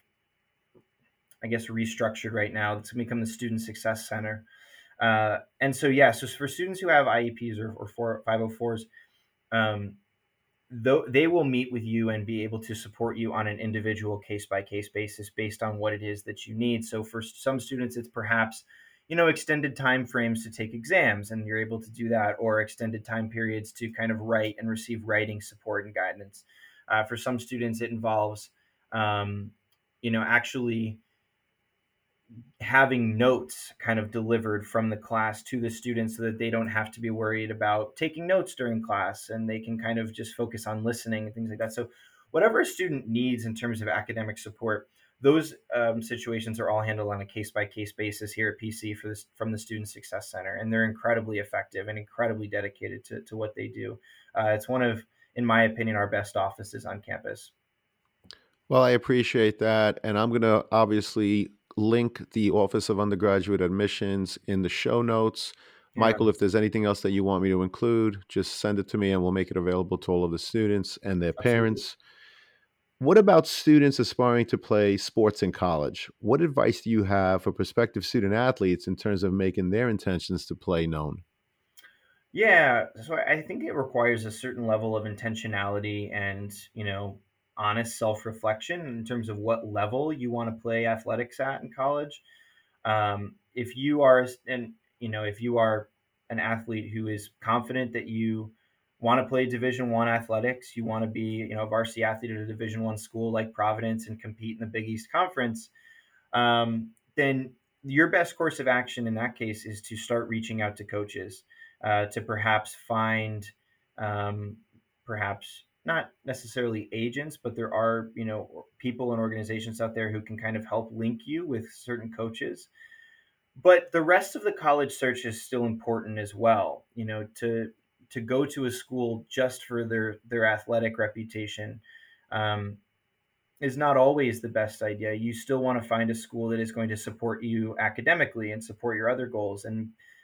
I guess, restructured right now. It's going to become the Student Success Center. Uh, and so, yeah, so for students who have I E Ps or, or four, five oh fours, um, though they will meet with you and be able to support you on an individual case by case basis based on what it is that you need. So for some students, it's perhaps you know extended time frames to take exams, and you're able to do that, or extended time periods to kind of write and receive writing support and guidance. Uh, for some students, it involves um, you know actually having notes kind of delivered from the class to the students so that they don't have to be worried about taking notes during class, and they can kind of just focus on listening and things like that. So whatever a student needs in terms of academic support, those um, situations are all handled on a case by case basis here at P C for this from the Student Success Center, and they're incredibly effective and incredibly dedicated to, to what they do. Uh, it's one of, in my opinion, our best offices on campus. Well, I appreciate that. And I'm going to obviously link the Office of Undergraduate Admissions in the show notes. Yeah, Michael, if there's anything else that you want me to include, just send it to me and we'll make it available to all of the students and their absolutely. parents. What about students aspiring to play sports in college? What advice do you have for prospective student athletes in terms of making their intentions to play known? Yeah, so I I think it requires a certain level of intentionality and, you know, honest self-reflection in terms of what level you want to play athletics at in college. Um, if you are, and you know, if you are an athlete who is confident that you want to play Division One athletics, you want to be, you know, a varsity athlete at a Division One school like Providence and compete in the Big East Conference, um, then your best course of action in that case is to start reaching out to coaches uh, to perhaps find, um, perhaps not necessarily agents, but there are you know people and organizations out there who can kind of help link you with certain coaches. But the rest of the college search is still important as well. You know, to to go to a school just for their their athletic reputation. Um, is not always the best idea. You still want to find a school that is going to support you academically and support your other goals, and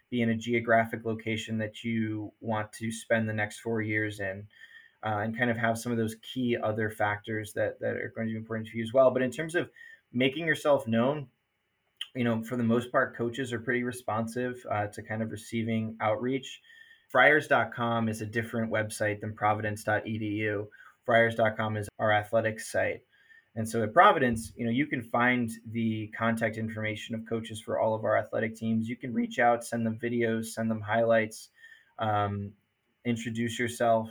be in a geographic location that you want to spend the next four years in, uh, and kind of have some of those key other factors that, that are going to be important to you as well. But in terms of making yourself known, you know, for the most part, coaches are pretty responsive uh, to kind of receiving outreach. Friars dot com is a different website than providence dot e d u. Friars dot com is our athletics site. And so at Providence, you know, you can find the contact information of coaches for all of our athletic teams. You can reach out, send them videos, send them highlights, um, introduce yourself.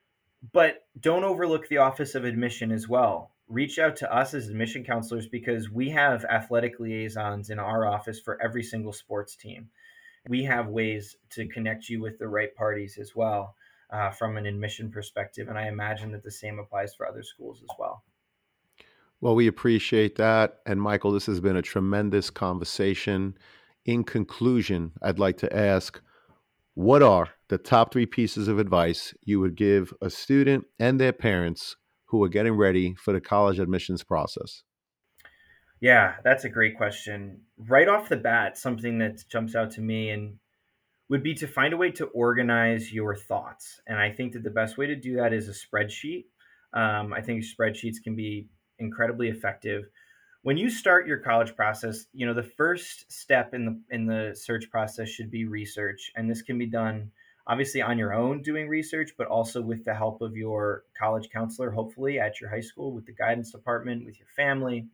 But don't overlook the Office of Admission as well. Reach out to us as admission counselors because we have athletic liaisons in our office for every single sports team. We have ways to connect you with the right parties as well, uh, from an admission perspective. And I imagine that the same applies for other schools as well. Well, we appreciate that. And Michael, this has been a tremendous conversation. In conclusion, I'd like to ask, what are the top three pieces of advice you would give a student and their parents who are getting ready for the college admissions process? Yeah, that's a great question. Right off the bat, something that jumps out to me and would be to find a way to organize your thoughts. And I think that the best way to do that is a spreadsheet. Um, I think spreadsheets can be incredibly effective. When you start your college process, you know, the first step in the in the search process should be research. And this can be done obviously on your own doing research, but also with the help of your college counselor, hopefully at your high school, with the guidance department, with your family,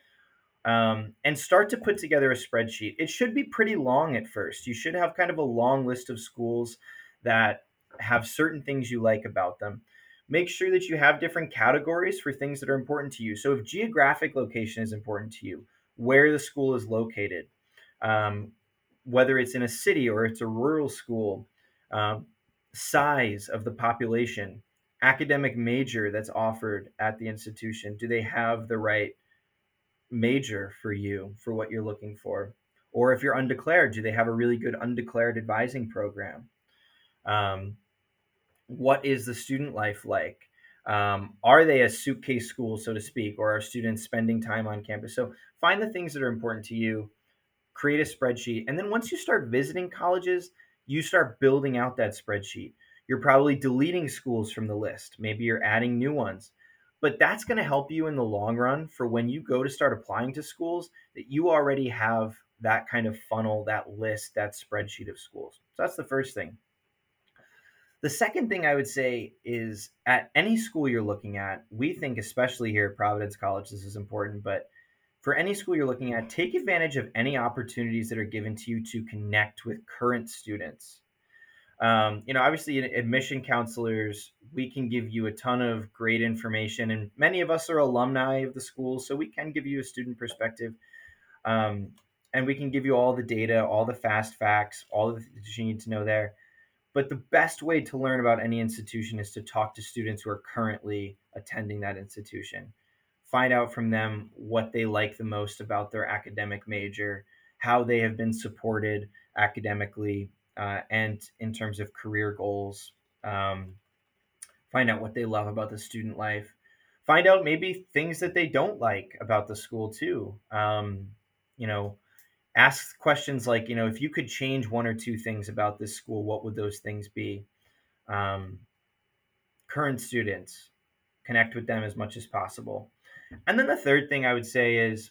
um, and start to put together a spreadsheet. It should be pretty long at first. You should have kind of a long list of schools that have certain things you like about them. Make sure that you have different categories for things that are important to you. So if geographic location is important to you, where the school is located, um, whether it's in a city or it's a rural school, um, size of the population, academic major that's offered at the institution, do they have the right major for you for what you're looking for? Or if you're undeclared, do they have a really good undeclared advising program? Um, what is the student life like? Um, are they a suitcase school, so to speak, or are students spending time on campus? So find the things that are important to you, create a spreadsheet. And then once you start visiting colleges, you start building out that spreadsheet. You're probably deleting schools from the list. Maybe you're adding new ones. But that's going to help you in the long run for when you go to start applying to schools, that you already have that kind of funnel, that list, that spreadsheet of schools. So that's the first thing. The second thing I would say is at any school you're looking at, we think, especially here at Providence College, this is important, but for any school you're looking at, take advantage of any opportunities that are given to you to connect with current students. Um, you know, obviously, admission counselors, we can give you a ton of great information, and many of us are alumni of the school, so we can give you a student perspective, um, and we can give you all the data, all the fast facts, all the things you need to know there. But the best way to learn about any institution is to talk to students who are currently attending that institution. Find out from them what they like the most about their academic major, how they have been supported academically, uh, and in terms of career goals. Um, find out what they love about the student life. Find out maybe things that they don't like about the school too. Um, you know, ask questions like, you know, if you could change one or two things about this school, what would those things be? Um, current students, connect with them as much as possible. And then the third thing I would say is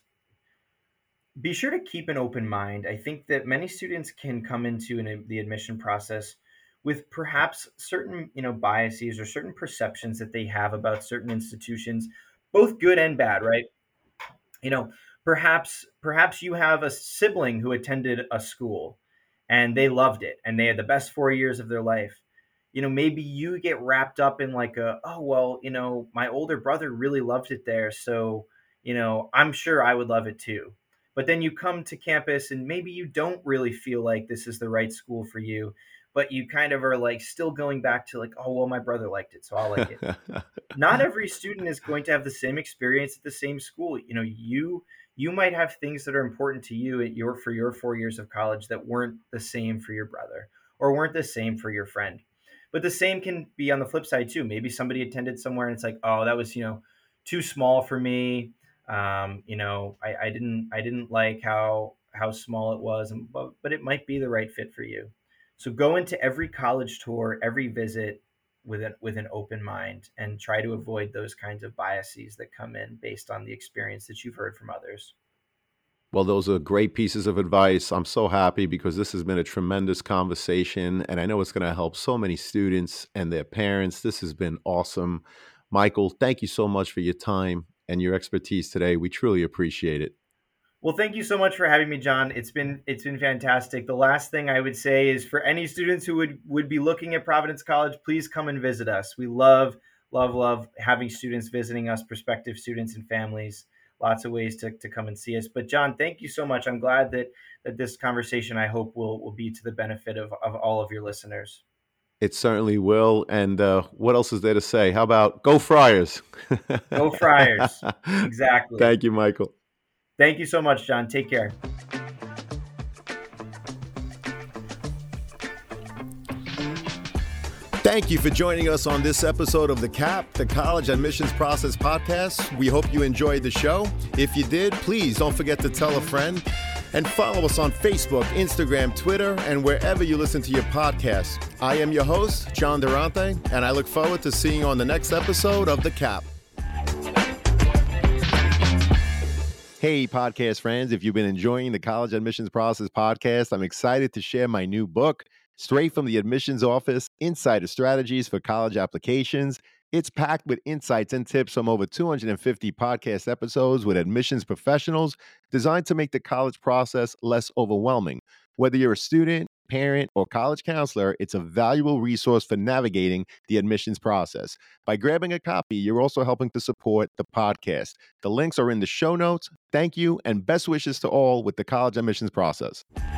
be sure to keep an open mind. I think that many students can come into an, the admission process with perhaps certain, you know, biases or certain perceptions that they have about certain institutions, both good and bad, right? You know, perhaps perhaps you have a sibling who attended a school and they loved it and they had the best four years of their life. You know, maybe you get wrapped up in like a, oh, well, you know, my older brother really loved it there, so, you know, I'm sure I would love it too. But then you come to campus and maybe you don't really feel like this is the right school for you, but you kind of are like still going back to like, oh, well, my brother liked it, so I'll like it. Not every student is going to have the same experience at the same school. You know, you you might have things that are important to you at your for your four years of college that weren't the same for your brother or weren't the same for your friend. But the same can be on the flip side too. Maybe somebody attended somewhere and it's like, oh, that was, you know, too small for me. Um, you know, I, I didn't I didn't like how how small it was, and, but, but it might be the right fit for you. So go into every college tour, every visit with an, with an open mind, and try to avoid those kinds of biases that come in based on the experience that you've heard from others. Well, those are great pieces of advice. I'm so happy because this has been a tremendous conversation, and I know it's going to help so many students and their parents. This has been awesome. Michael, thank you so much for your time and your expertise today. We truly appreciate it. Well, thank you so much for having me, John. It's been it's been fantastic. The last thing I would say is for any students who would, would be looking at Providence College, please come and visit us. We love, love, love having students visiting us, prospective students and families. Lots of ways to, to come and see us. But John, thank you so much. I'm glad that that this conversation, I hope, will will be to the benefit of, of all of your listeners. It certainly will. And uh, what else is there to say? How about go Friars? Go Friars. Exactly. Thank you, Michael. Thank you so much, John. Take care. Thank you for joining us on this episode of the C A P, the College Admissions Process Podcast. We hope you enjoyed the show. If you did, please don't forget to tell a friend and follow us on Facebook, Instagram, Twitter, and wherever you listen to your podcasts. I am your host, John Durante, and I look forward to seeing you on the next episode of the C A P. Hey, podcast friends, if you've been enjoying the College Admissions Process Podcast, I'm excited to share my new book, Straight from the Admissions Office, Insider Strategies for College Applications. It's packed with insights and tips from over two hundred fifty podcast episodes with admissions professionals designed to make the college process less overwhelming. Whether you're a student, parent, or college counselor, it's a valuable resource for navigating the admissions process. By grabbing a copy, you're also helping to support the podcast. The links are in the show notes. Thank you, and best wishes to all with the college admissions process.